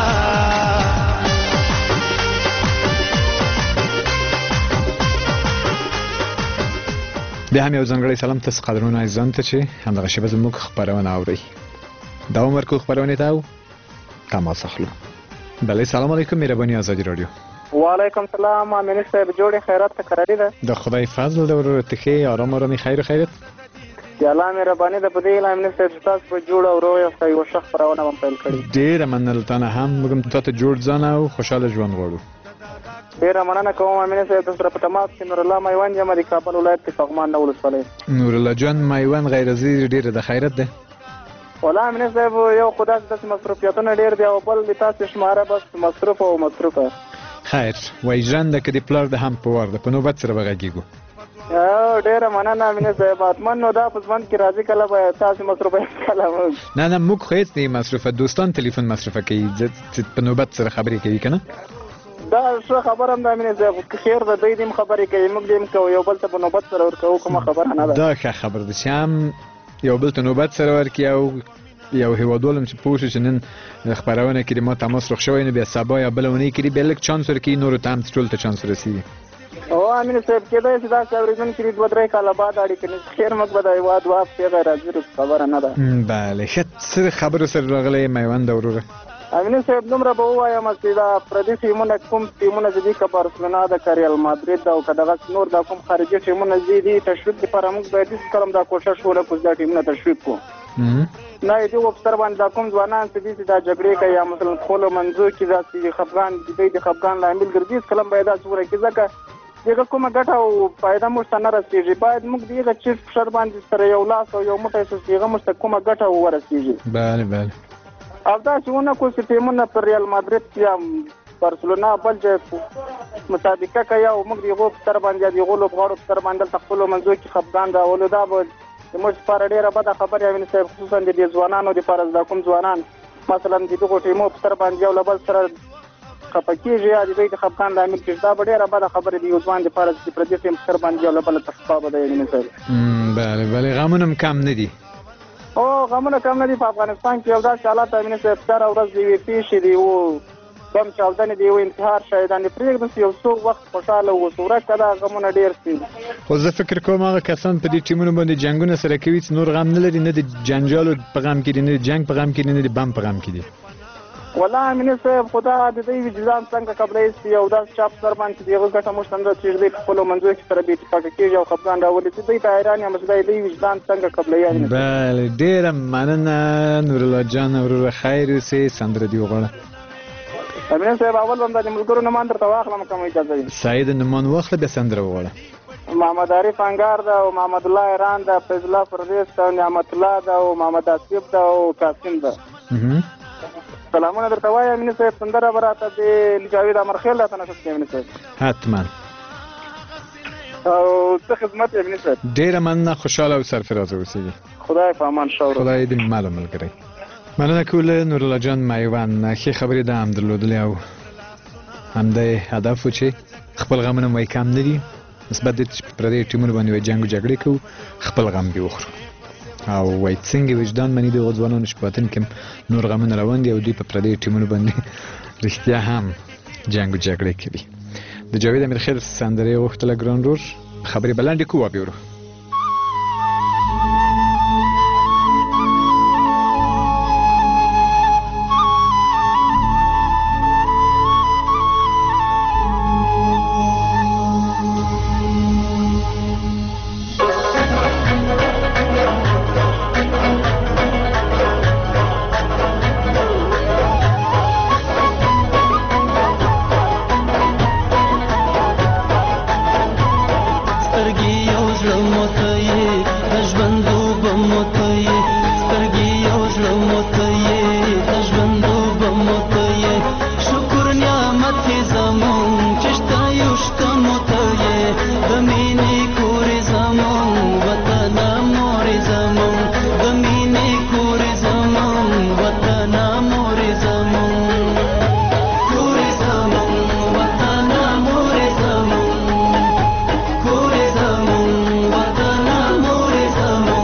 بیا هم یو ځانګړی سلام تاسو قدرمنو عزیزانو ته چې همدغه شیبه زموږ خپرونه اورئ دوام ورکړو خپرونې ته او تماس اخلو. بله سلام علیکم، مهرباني آزادي رادیو. وعلیکم سلام امین صاحب، جوړې خیرات ته قراری ده. د خدای فضل د ورور ته ښې آرام آرامي خیر خیرت یا الله مهرباني ده په دې امین صاحب تاسو په جوړ او روغ یاست یو ښه خپرونه هم پیل کړې. ډېره مننه تانه هم موږ تاسو جوړ ځان او خوشاله ژوند غواړو. ډېره مننه کوم امین صاحب، تاسو سره په تماس کې نور الله میوند یم د کابل ولایت کې پغمان نو ولسوالۍ. نور الله جان میوند غیر عزیز ډېره د خیرت ده. والله امین صاحب یو خدای د مصروفیتونو ډېر دی او بل د تاسو شماره بس مصروف او مصروفه. خیر وای ژوند د کدي پلار د هم په ور ده په نوبت سره بغږیږو. او ډېره مننه امین صاحب، اتمن نو دا په ځوان کې راځي کله به تاسو مصروفه کله موږ نه نه موږ خو هیڅ نه مصروفه، دوستان ټلیفون مصروفه کوي چې په نوبت سره خبرې کوي کنه. دا څه خبره هم د امین صاحب خیر ده، دوی دې خبرې کوي موږ دې کوو یو بل ته په نوبت سره ورکوو، کومه خبره نه ده. دا ښه خبر ده چې هم یو بل ته نوبت سره ورکړي او یو هیوادوالم چې پوه شو چې نن خپرونه کې ما تماس روغ شوی نو بیا سبا یا بله اونۍ کې بیا لږ چانس ورکړي نورو ته هم ټول ته چانس ورسېږي. او امین صاحب کېدای شي داسې اورېدونکي دوه درې کاله بعد اړیکې نیسي، خیر موږ به د هېواد واپس غیر حاضر خبره نه ده. بله ښه څه خبرو سره راغلی میوند وروره؟ امین صاحب دومره به ووایم چې دا پردي ټیمونه کوم ټیمونه چې دي که بارسلونا ده که ریال مادرید ده او که دغه نور دا کوم خارجي ټیمونه چې دي تشویق دپاره موږ باید هېڅ کله هم دا کوښښ ولکړو چې دا ټیمونه تشویق کړو. نه د دې په سر باندې دا کوم ځوانان چې دي چې دا جګړې کوي یا مثلا خپلو منځو کې داسې خفګان دوی د خفګان لامل ګرځي، هېڅ کله هم باید داسې ورکړي ځکه دغه کومه ګټه او فایده موږ ته نه رسېږي. باید موږ د هغه چیز په سر باندې سره یو لاس او یو موټی شو چې هغه موږ ته کومه ګټه ورسېږي. بله بله او داسې ونه کړو چې ټیمونه پر ریال مادرید کې یا بارسلونا بل ځای مسابقه کوي او موږ د هغو په سر باندې یا د هغو لوبغاړو په سر باندې دلته خپلو منځو کې خفګان راولو. دا به زموږ لپاره ډېره بده خبره امین صاحب، خصوصا د دې ځوانانو دپاره دا کوم ځوانان مثلا د دغو ټیمو په سر باندې یو له بل سره خفه کېږي یا د دوی د خفګان لامل کېږي. دا به ډېره بده خبره د یو ځوان دپاره چې پردي ټیم په سر باندې یو له بله تخفه به دی امین صاحب. بله بله غمونه هم کم نه دي. او غمونه کم نه دي. په افغانستان کې یو داسې حالات امین صاحب هره ورځ د یوې پیښې د یوه بم چاودنې د یوه انتحار شهیدان دي پرېږدو چې یو څو وخت خوشحاله اوسو، ورکه دا غمونه ډېر سي. خو زه فکر کوم هغه کسان په دې ټیمونو باندې جنګونه سره کوي چې نور غم نه لري، نه د جنجالو په غم کې دي، نه د جنګ په غم کې دي، نه د بم په غم کې دي. والله امین صاحب خو دا د دوی وجدان څنګه قبلوي چې یو داسې چا په سر باندې چې د هغه ګټه موږ ته نه رسېږي، دوی په خپلو منځو کې سره بې اتفاقه کېږي او خفګان راولي چې دوی ته حیران یم چې دا د دوی وجدان څنګه قبلوي. بله ډېره مننه نورالله جان وروره، خیر اوسې. سندره دې وغواړه امین صاحب. اول به هم د ملګرو نومان درته واخلم که مو اجازه وي. سعید نومان واخله بیا سندره وغواړه. محمد عارف انګار ده او محمد الله ایران ده، فیض الله پردیس ده او نعمت الله ده او محمد آصف ده او قاسم ده. سلامونه درته وایم امین صاحب. سندره به راته د جاوید امرخیل راته نشست امین صاحب. حتما. او څه خدمت امین صاحب. ډېره مننه، خوشحاله او سرفرازه اوسېږي. خدای په امان شه. خدای دې مل ملګری. مننه کوله نورالله جان میوند، ښې خبرې ده هم درلودلې او همدا هدف و چې خپل غمونه مو کم نه دي، نسبت دې چې پردی ټیمونو باندې وایي جنګ و جګړې کوو، خپل غم دې وخورو او وایي څنګه وجدان مني دغو ځوانانو چې په وطن کې نور غمونه روان دي او دوی په پردیو ټیمونو باندې رښتیا هم جنګ و جګړې کوي. د جاوید امیرخیل سندره یې غوښتله ګران رور، خبرې به لنډې کوو بیا ورو. سترګې یو زړه مو ته یې د ژوند اوبه مو ته یې سترګې یو زړه مو ته یې د ژوند اوبه مو ته یې شکر نعمت یې زمون چې شته یو شته مو ته یې د مینې کورې زمون وطنه مورې زمون د مینې کورې زمون وطنه مورې زمون کورې زمون وطنه مورې زمون کورې زمون وطنه مورې زمون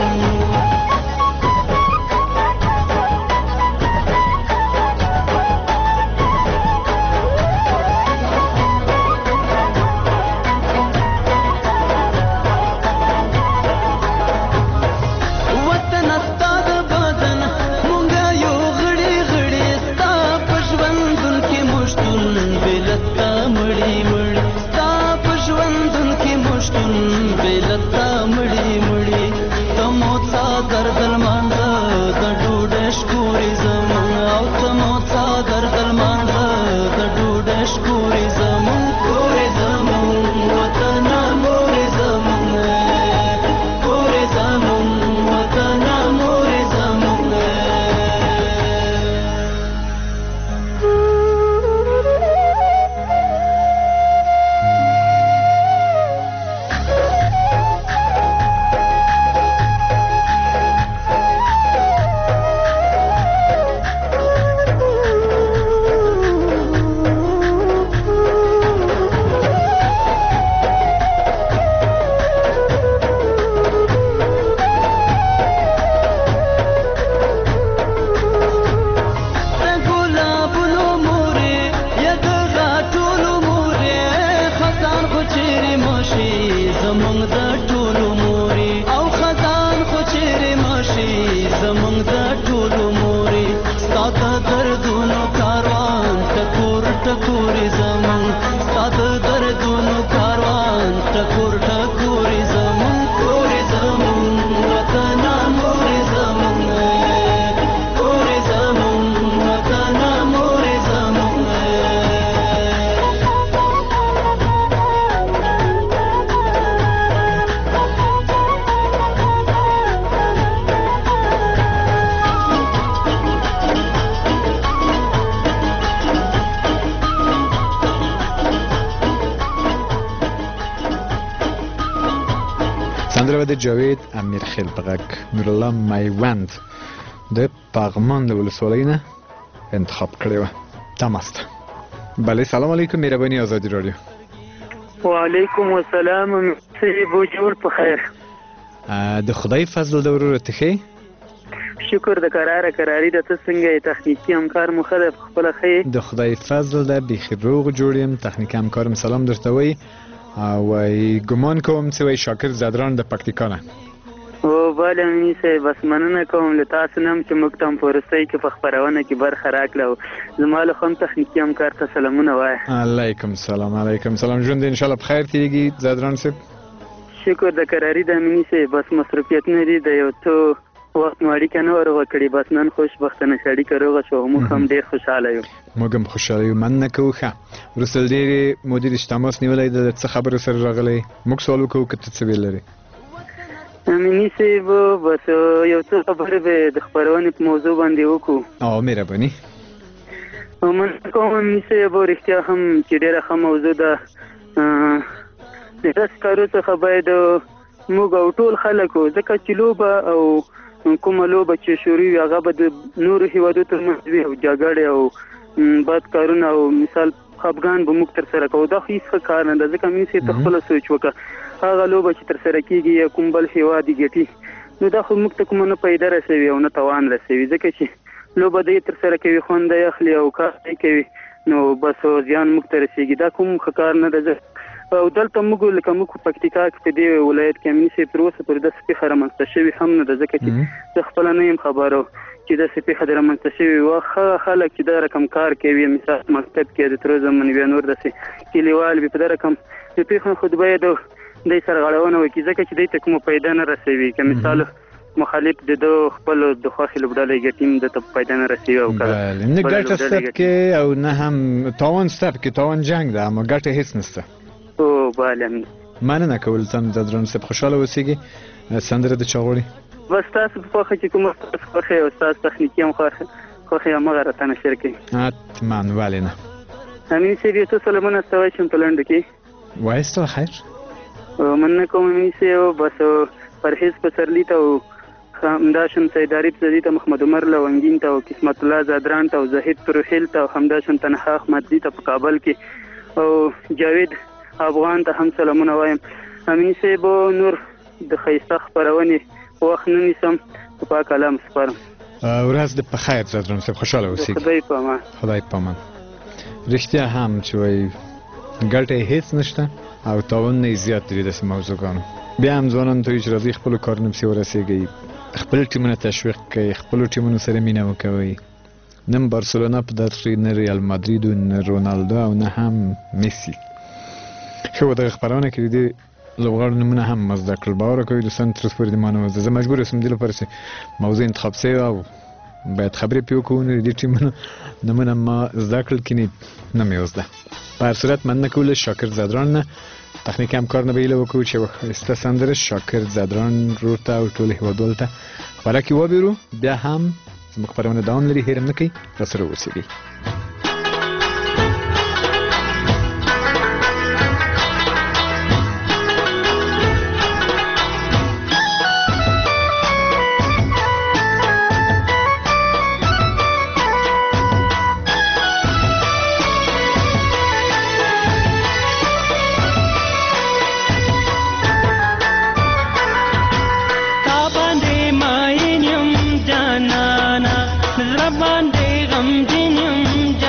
وطن ستا د بدن مونږه یو غړي غړي ستا په ژوندون کې مشتون بېلتا مړي مړي ستا په ژوندون کې مشتون بېلتا مړي مړي ته مو څادر د لمانځه د ډوډۍ شکورې زمون او ته مو څادر د لمانځه د ډوډۍ شکورې زمون کورې زمون وطنه مورې زمون کورې زمون وطنه مورې زمون د ګلابونو مورې یا د غاټولو مورې خزان خو چیرې ماشي زمونږ د ټولو مورې او خزان خو چیرې ماشي زمونږ د ټولو مورې ستا د دردونو کاروان ټکور ټکورې زمونږ ستا د دردونو کاروان ټکور ټکورې زمونږ کورې زمونږ وطنه مورې زمونږ کورې زمونږ وطنه مورې زمونږ سندره د جاوید امیرخیل په غږ نورالله میوند د پغمان له ولسوالۍ نه انتخاب کړې وه تماست. بله سلام علیکم مهربانی آزادی رادیو. وعلیکم السلام صاحب جوړ په خیر. د خدای فضل د ورور ته ښې شکر د قراره قراری د ته څنګه یې تخنیکي همکار مو ښه دی په خپله ښه یې؟ د خدای فضل ده بیخي روغ جوړ یم. تخنیکي همکارم سلام درته وایي او وایي ګمان کوم چې وایي شاکر زدران د پکتیکا نه. او بله امیني صاحب بس مننه کوم له تاسو نه هم چې موږ ته هم په وروستۍ کې په خپرونه کې برخه راکړه او زما له خوا هم تخنیکي همکار ته سلامونه وایه. علیکم سلام علیکم سلام. ژوند دې انشاءالله په خیر تېرېږي زدران صاحب؟ شکر د قراري د امیني صاحب بس مصروفیتونه دي د یو څو وخت مو اړیکه نه وروغه کړې بس نن خوشبختانه چې اړیکه روغه شوه موږ هم ډېر خوشحاله یو. موږ هم خوشحاله یو مننه کوو. ښه وروسته له ډېرې مودې چې تماس نیولی ده د څه خبرو سره راغلی موږ سوال وکړو که ته څه ویل لرې؟ امیني صاحب بس یو څه خبرې به د خپرونې په موضوع باندې وکړو. او مهرباني. مننه کوم امیني صاحب رښتیا هم چې ډېره ښه موضوع ده. د داسې کارو څخه باید موږ او ټول خلکو ځکه چې لوبه او کومه لوبه چې شروع وي هغه به د نورو هیوادو ترمنځ وي او جګړې او بد کارونه او مثال خفګان به موږ ترسره کوو. دا خو هېڅ ښه کار نه ده ځکه امین صاحب ته خپله سوچ وکړه هغه لوبه چې ترسره کېږي یا کوم بل هیواد یې ګټي نو دا خو موږ ته کومه نه پیدا رسوي او نه توان رسوي ځکه چې لوبه دی ترسره کوي خوند یې اخلي او کار یې کوي نو بس زیان موږ ته رسېږي. دا کوم ښه کار نه ده. او دلته موږ لکه موږ په پکتیکا کې په دې ولایت کې امین صاحب تر اوسه پورې داسې پېښه رامنځته شوې هم نه ده ځکه چې زه خپله نه یم خبره چې داسې پېښه دې رامنځته شوې وه. ښه خلک چې دا رقم کار کوي مثال مکتب کې د تر زمن بیا نور داسې کلیوال وي په دا رقم د پېښو خو باید دی سره غړونه وکړي ځکه چې دی ته کومه پیدا نه رسوي که مثال مخالف د دو خپل د خوښې لوبډلې ګټیم د ته پیدا نه رسوي او بله نه ګټه شته پکې او نه هم تاوان شته پکې تاوان جنګ ده اما ګټه هېڅ نشته. او بله مننه کول تم زدران صاحب خوشاله اوسېږي سندره د چا غواړي بس تاسو په خوښه چې کومه ستاسو خوښه او ستاسو تخنیکي هم خوښه خوښه همغه راته نشر کړئ حتما ولې نه امین صاحب یو څه سلامونه ورته وایي شم په لنډو کې وایسته خیر مننه کوم امین صاحب بس پرهیز پسرلي ته او همداشان سیداری پسرلي ته محمد عمر لونګین ته او قسمت الله زادران ته او زاهد پروخیل ته او همداشان تنها احمدزي ته په کابل کې او جاوید افغان ته هم سلامونه وایم امین صاحب نور د ښایسته خپرونې وخت نه نیسم په پاک الله م سپارم ورځ دې په خیر زدران صاحب خوشحاله اوسېږي خدای په امان خدای په امان رښتیا هم چې وایي ګټه یې هېڅ نشته او تاوانونه یې زیات دي داسې موضوعګانو بیا هم ځوانانو ته وایي چې راځئ خپلو کارونو پسې ورسېږئ خپل ټیمونه تشویق کوئ خپلو ټیمونو سره مینه وکوئ نه بارسلونا په درد خوري نه ریال مادرید و نه رونالدو او نه هم میسي ښه و دغه خپرونه کې د دې لوبغاړو نومونه هم مو زده کړل باور کوئ دوستان تر اوسه پورې د ما نه زه مجبور اوسم دې لپاره چې موضوع انتخاب سوې او باید خبرې پرې وکړو نو د دې ټیمونو نومونه ما زده کړل کنې نه مې زده په هر صورت مننه کوله شاکر زدران نه تخنیکي همکار نه به هیله وکړو چې یوه ښایسته سندره شاکر زدران ورور ته او ټولو هېوادوالو ته خپره کې وبېرو بیا هم زموږ خپرونه دوام لري هېر هم نه کوئ راسره اوسېږئ باندې غم جنم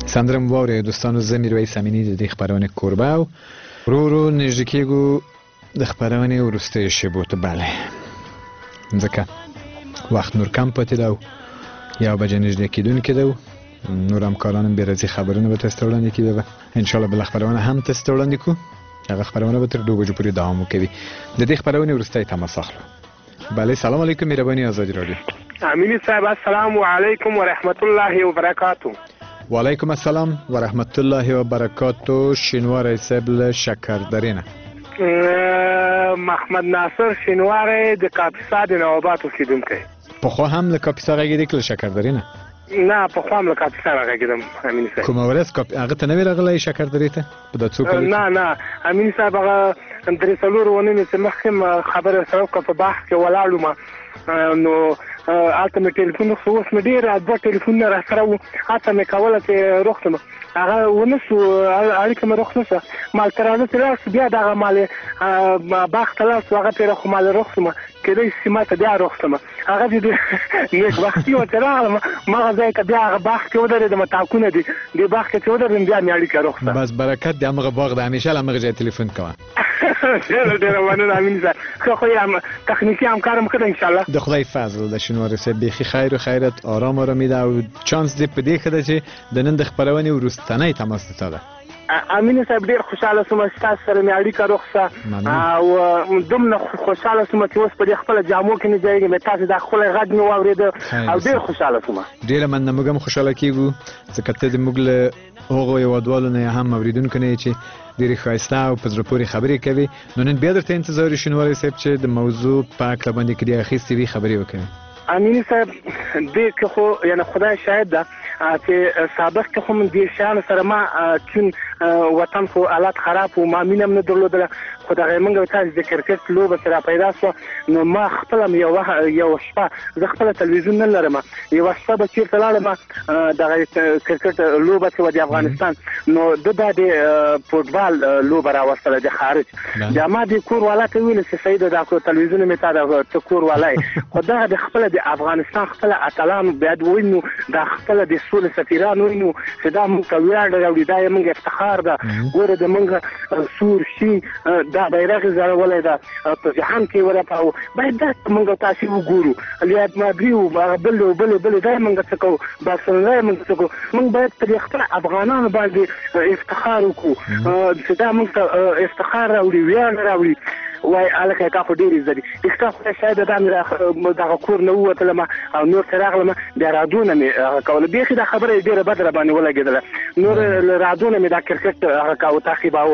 سندره مو واورئ دوستانو، زه میرویس امینی د دې خپرونې کوربه او ورو ورو نږدې کېږو د خپرونې وروستیو شېبو ته. بله ځکه وخت نور کم پاتې ده او یو بجې نږدې کېدونکې ده. نور همکارانم بې راځي خبرونه به تاسو ته وړاندې کړي به انشاءالله بله خپرونه هم تاسو ته وړاندې کړو. هغه خپرونه به تر دوه بجو پورې دوام وکوي. د دې خپرونې وروستی تماس اخلو. بله سلام علیکم، مهرباني آزادي رادیو. امینی صاحب السلام علیکم و رحمت الله و برکاته. و علیکم السلام و رحمت الله و برکاته. شینواری صاحب له شکردرې نه. محمد ناصر شینواری د کاپیسا د نواباد اوسېدونکی. پخوا هم له کاپیسا غږېدې که له شکردرې نه؟ نه پخوا هم له کاپیسا راغږېدم امیني صاحب. کومه ورځ هغه ته نه وې راغلی شکردرې ته په دا څو کلو کې؟ نه نه امیني صاحب هغه درې څلورو اونیو چې مخکې خبره سره وکړه په باغ کې ولاړو ما نو هلته مې ټلیفون وکړ. اوس مې ډېر دوه ټلیفونونه را سره وو، هڅه مې کوله چې روغ شم، هغه ونه شو، اړیکه مې روغ نه شوه. مال تر هغه چې لاړ شو بیا دغه مال باغ ته لاړ شو، هغه پرې خو مال روغ شوم، کېدای شي ما ته بیا روغ شم. هغه چې نیکبختي ورته راغلم مغه ځای که بیا هغه باغ کې ودرېدم، تاکونه دي دې باغ کې چې ودرېدم بیا مې اړیکه روغ شوه. بس برکت د همغه باغ د همیشه له همغه ځای تلیفون کوه. ډېره ډېره مننه امین صاحب. ښه خو یې تخنیکي همکار م ښه ده انشاءالله. د خدای فضل د شینواري صاحب بیخي خیر و خیرت، آرام آرامي ده او چانس دې په دې ښه ده چې د نن د خپرونې وروستنی تماس ته ده. امین صاحب ډېر خوشحاله شوم چې تاسو سره مې اړیکه روغ شه او دومره خوشحاله شوم چې اوس په دې خپله جامو کې نه ځایږم، تاسو دا ښکلی غږ مې واورېده او ډېر خوشحاله شوم. ډېره مننه، موږ هم خوشحاله کېږو ځکه ته زموږ له هغو هېوادوالو نه هم اورېدونکو نه یې چې ډېرې ښایسته او په زړه پورې خبرې کوي. نو نن بیا درته انتظار شینواری صاحب چې د موضوع په هکله باندې که دې اخیستې وي خبرې وکړي. امیني صاحب دې کې خو یعنې خدای شاهد ده چې سابق کې خو من دې شیانو سره ما چون وطن خو حالات خراب و، ما مینه هم نه درلودله، خو دغه موږ تاسو د کرکټ لوبه سره پیدا شوه نو ما خپله م یوه یوه شپه زه خپله تلویزیون نه لرم، یوه شپه به چېرته لاړم دغه کرکټ لوبه چې وه د افغانستان، نو ده دا د فوټبال لوبه راوستله د خارج. بیا ما د کور والا ته وویل چې سیده دا تلویزیون مې تا د ته کور والا یې، خو دغه د خپله د افغانستان خپله اتلان بیا ووینو، دا خپله د سولې سفیران وینو چې دا موږ ته ویاړ راوړي، دا یې موږ افتخار ده. ګوره د موږ سور شین دا بیرغ یې ځړولی ده په جهان کې ورپاوه، باید دا موږ تاسې وګورو. ریال مادري و هغه بلې و بلې بلې دا یې موږ څه کوو، بارسلونا یې موږ څه کوو. موږ باید په دې خپله افغانانو باندې افتخار وکړو چې دا موږ ته افتخار راوړي، ویاړ راوړي. وای هلکه تا خو ډېرې زده دي، رښتا خدای شاید دا مې دغه کور نه ووتلم او نور ته راغلم، بیا رادونه مې هغه کوله، بیخي دا خبره یې ډېره بد را باندې ولګېدله. نور له رادونه مې دا کرکټ هغه کاوه تعقیباوه.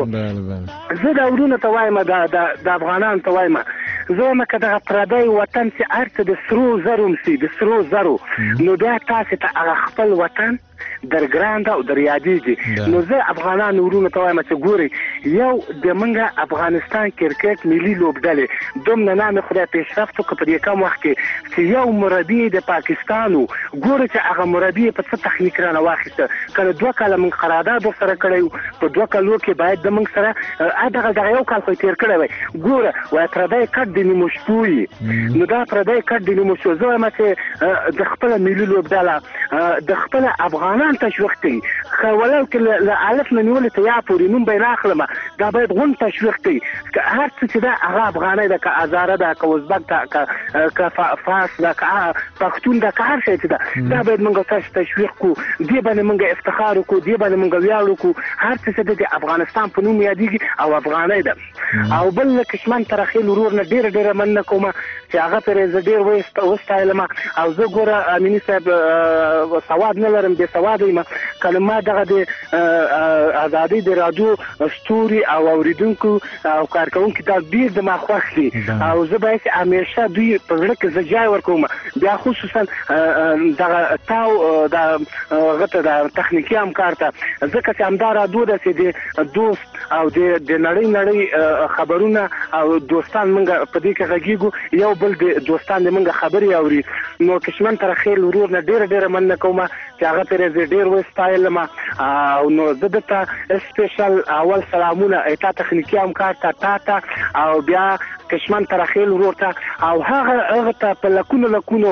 زه دا ورونه ته وایم، د افغانانو ته وایم، زه وایم که دغه پردی وطن چې هر څه د سرو زرو سي، د سرو زرو، نو بیا تاسې ته هغه خپل وطن در ګران ده او در یادېږي. نو زه افغانانو ورونو ته وایم چې ګورئ یو د موږ افغانستان کرکټ ملي لوبډلې دومره نامې خدای پیشرفت وکړه په دې کم وخت کې چې یو مربي د پاکستان و، ګوره چې هغه مربي په څه تخنیک رانه واخیسته. کله دوه کاله موږ قرارداد ورسره کړی و، په دوه کالو کې باید د موږ سره دغه دغه یو کال خو یې تېر کړی وی. ګوره وایي پردی کټ د نیمو شپو یي، نو دا پردی کټ د نیمو شپو. زه وایم چې د خپله ملي لوبډله د خپله افغانان تشویق کوي، ولو که له الف نه نیولې ته یا پورې نوم به یې نه اخلم، دا باید غونډ تشویق کوي. هر څه چې ده هغه افغانۍ ده، که هزاره ده، که ازبک ده، که فارس ده، که پښتون ده، که هر شی چې ده، دا باید موږ تاسو تشویق کړو، دې باندې موږ افتخار وکړو، دې باندې موږ ویاړ وکړو. هر څه چې ده د افغانستان په نوم یادېږي او افغانۍ ده. او بل کشمن ترخیل ورور نه ډېره ډېره مننه کوم چې هغه پرې زه ډېر وستایلم. او زه ګوره امیني صاحب سواد نه لرم، بې سواده یم، کله ما دغه د ازادۍ د راډیو ستوري او اورېدونکو او کارکوونکي دا ډېر د ما خوښ دي او زه باید همیشه دوی په زړه کې زه ځای ورکوم. بیا خصوصا دغه تاو د هغه ته د تخنیکي همکار ته، ځکه چې همدا راډیو ده چې د دوست او د نړۍ نړۍ خبرونه او دوستان موږ په دې کې غږېږو، یو بل د دوستان د موږ خبرې اوري. نو کشمن ترخیل ورور نه ډېره ډېره مننه کوم چې هغه پرې زه ډېر وستایلم. او نو زه درته سپیشل اول سلامونه تا تخنیکي همکار ته، تا ته او بیا کشمن ترخیل ورور ته او هغه هغه ته په لکونو لکونو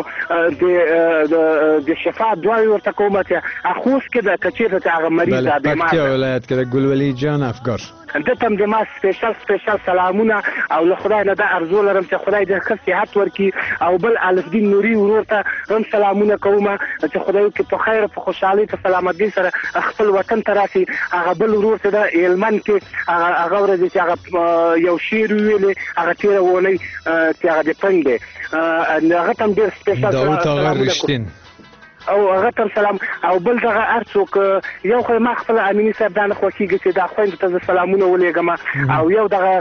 د د شفا دعا ورته کوم چې اخوس کې د کچېره ته هغه مریض بله د بیمار پکتیا ولایت کې د ګلولي جان افګار د تم د ما سپیشل سپیشل سلامونه او له خدای نه د ارزو لرم چې خدای دې ښه صحت ورکړي او بل الفدین نوري ورور ته هم سلامونه کوم چې خدای کې په خیر په خوشحالي په سلامتۍ سره خپل وطن ته راشي. هغه بل ورور ته د هلمند کې هغه ورځ چې هغه یو شعر ویلې هغه تېره اونۍ چې هغه د پنګ دی هغه ته هم ډېر سپیشل داود آغا رښتین او هغه تم سلام او بل دغه ارڅوک یو خو ما خپل امینی صاحب دانه خوښیږي چې دا خويند ته سلامونه ولېګم او یو دغه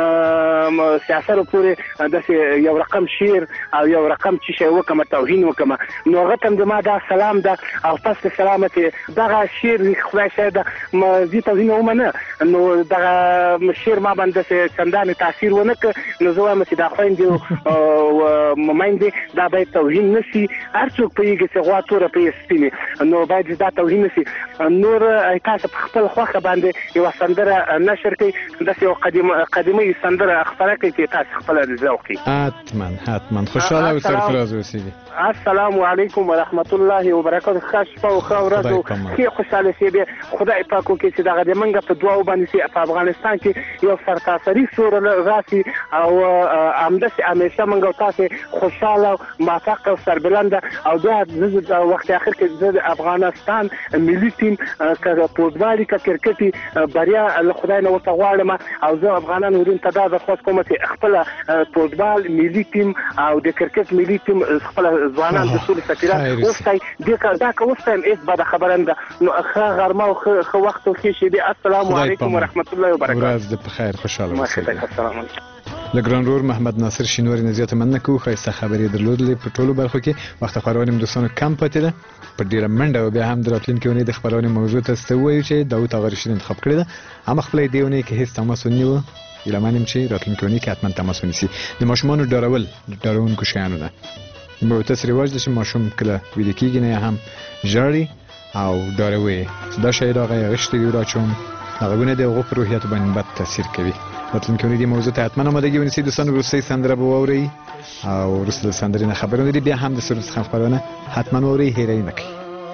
سیاست پورې د یو رقم شیر او یو رقم چې شی وکم توهین وکم نو هغه تم ما دا سلام ده او پس سلامتی دغه شیر خدای شه ما زی توهین ومنه نو دغه شیر ما باندې څندانه تاثیر ونه ک نو زه وایم چې دا خويند او ممایندې دا به توهین نشي ارڅوک پیږي چې غوا تور په سپینې نو باید دا توهین نشي. نور تاسو په خپل خوخه باندې یو سندره نشر کړئ د یو قدیمه قدیمه سندره خبره کوي چې تاسو خپل ذوق کړئ. حتما حتما خوشاله او سرفراز اوسئ. السلام علیکم ورحمت الله وبرکاته. خاص او خورز او خیر خوشاله شي به خدای پاک وکړي چې دغه د منګه په دعا باندې چې په افغانستان کې یو سرتاسري سور راسي او امدس همیشه منګه تاسو خوشاله موفق او سربلند او د وخت اخر کې د افغانستان ملي ټیم کله فوټبال کې کرکټي بریا له خدای نه ورته غواړم او زه افغانانو ورین ته دا خاص کوم چې خپل فوټبال ملي ټیم او د کرکټ ملي ټیم خپل ځوانان د ټول سفیران اوسای دغه دا کوستم اس بعد خبرنده نو اخر غرمه او خو وخت خو شي دي. السلام علیکم ورحمت الله وبرکاته. ورځ د بخیر خوشاله اوسئ. السلام علیکم. لګران رور محمد ناصر شینواری نه زیاته مننه کوو. ښایسته خبرې درلودلې په ټولو برخو کې. وخت خبرونه هم دوستانو کم پاتې ده په ډیره منډه او بیا هم د راتلونکي اونۍ د خبرونې موضوع ته ستوي چې داود آغا رشید انتخاب کړی ده. هم خپل دې اونۍ کې هیڅ تماس ونیو ایلمانم چې راتلونکي اونۍ کې حتما تماس ونیسي. د ماشومانو ډارول ډارونکو شیانو نه به تاسو رواج دي چې ماشوم کله ویل کېږي نه هم ژاړي او ډاروي دا شی دا غیرشتي دی راچوم هغه د هغو په روحیت باندې بد تاثیر کوي. راتلونکي اونۍ دې موضوع ته حتما آمادګي ونیسي دوستان. وروستۍ سندره به واورئ او وروسته د سندرې نه خبرونه دي بیا هم د سروس څخه خبرونه حتما واورئ هېره یې نه کړئ.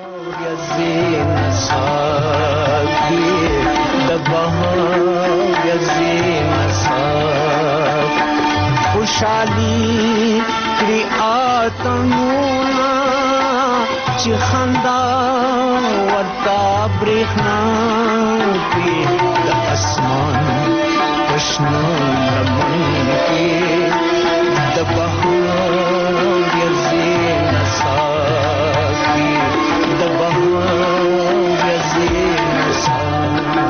خوشحالی کری آتمونا چی خندا ورطا بریخنا پی دا اسمان پشنو لمن کی دا بہور یزی نساکی دا بہور یزی نساکی.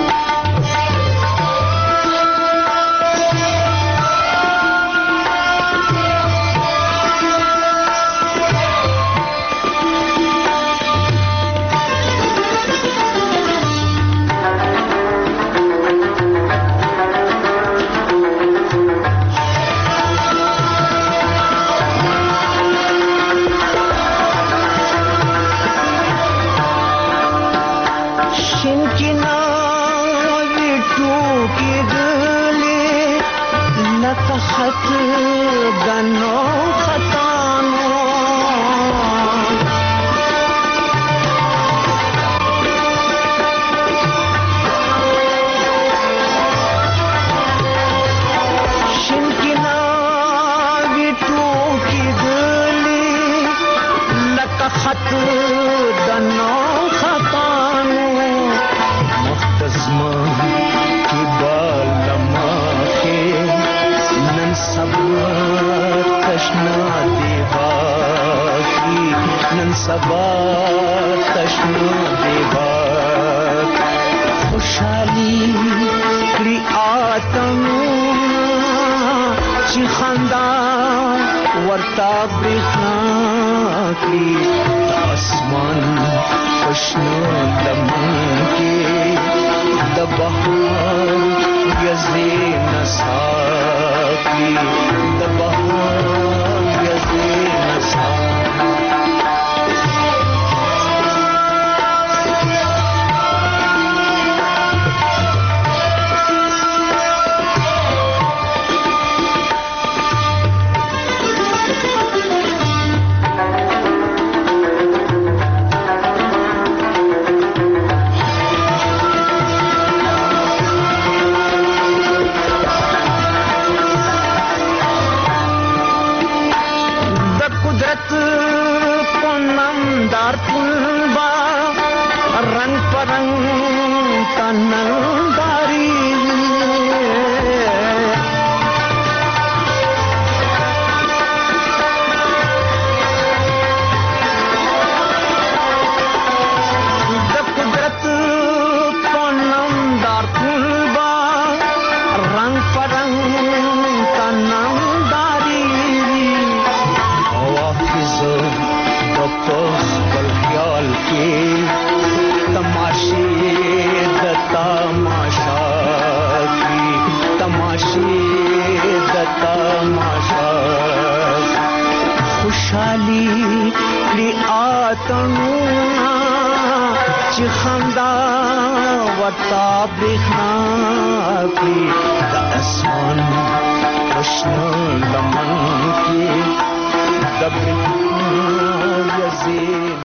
خط گنو خطانو شنکنا ویٹو کی گلی لک خط گنو خطانو مختزمان کی بالما کے سبا تشنا دیواکی نن سبا تشنا دیواک خوشحالی کری آتمونا چی خندا ورطا بریخنا کی تا اسمان خوشنا لمن کی دا بہار یزی نساکی دا بہار یزی نساکی. تننداری د قدرت پنندار پلبا رنگ پرنگ تننداری حافظ د خپل خیال کې تماشې د تماشا کی تماشې د تماشا خوشحالي کړي آتنونه چې خندا ورتا برېښنا کی د اسمان پشنو لمن کې د برېښنا یزي